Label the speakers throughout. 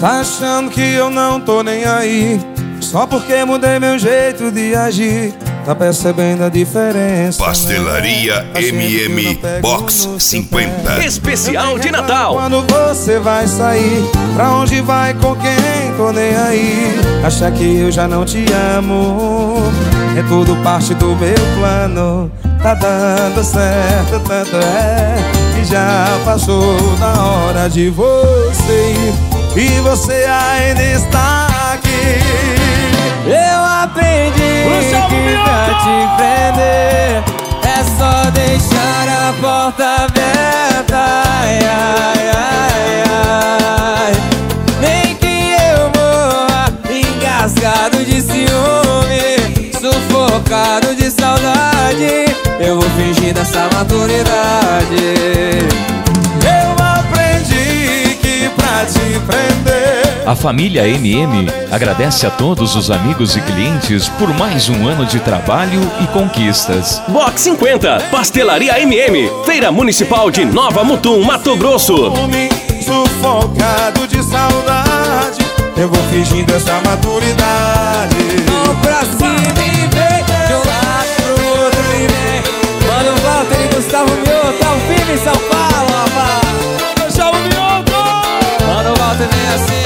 Speaker 1: Tá achando que eu não tô nem aí, só porque mudei meu jeito de agir. Tá percebendo a diferença?
Speaker 2: Pastelaria MM Box 50
Speaker 3: Especial de Natal.
Speaker 1: Quando você vai sair, pra onde vai, com quem, tô nem aí. Acha que eu já não te amo, é tudo parte do meu plano. Tá dando certo, tanto é que já passou da hora de você ir, e você ainda está aqui.
Speaker 4: Eu aprendi que pra te prender é só deixar a porta aberta. Ai, ai, ai, ai. Nem que eu morra engasgado de ciúme, sufocado de saudade, eu vou fingir dessa maturidade.
Speaker 1: Eu aprendi que pra te prender.
Speaker 3: A família MM agradece a todos os amigos e clientes por mais um ano de trabalho e conquistas.
Speaker 5: Box 50, Pastelaria MM, Feira Municipal de Nova Mutum, Mato Grosso.
Speaker 1: Sufocado de saudade, eu vou fingindo essa maturidade.
Speaker 4: Vamos pra cima e vem, de um lado pro outro e vem. Mano, Walter e Gustavo Mioto, tá firme em São Paulo, rapaz.
Speaker 5: Gustavo Mioto!
Speaker 4: Mano, Walter vem assim.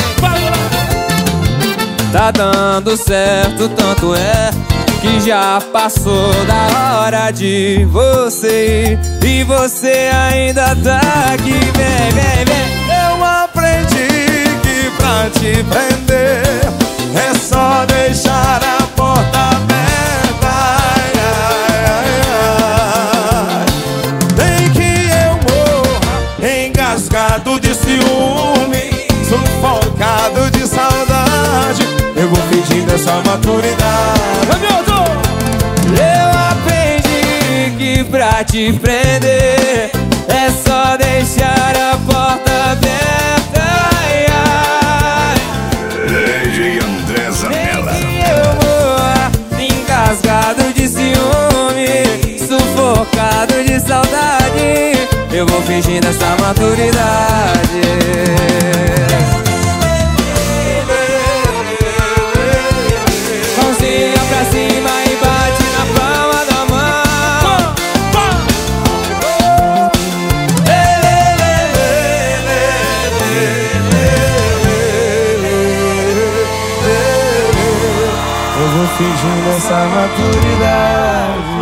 Speaker 4: Tá dando certo, tanto é que já passou da hora de você ir, e você ainda tá aqui. Vem, vem, vem.
Speaker 1: Eu aprendi que pra te prender é só deixar a porta aberta. Ai, ai, ai. Tem que eu morra engasgado de ciúme, sufocado de saudade, eu vou fingindo essa maturidade.
Speaker 4: Eu aprendi que pra te prender é só deixar a porta aberta. Ai, ai.
Speaker 2: DJ André Zanella.
Speaker 4: Nem que eu morra engasgado de ciúme, sufocado de saudade, eu vou fingindo essa maturidade. Mãozinha pra cima e bate na palma da mão.
Speaker 1: Eu vou fingindo essa maturidade.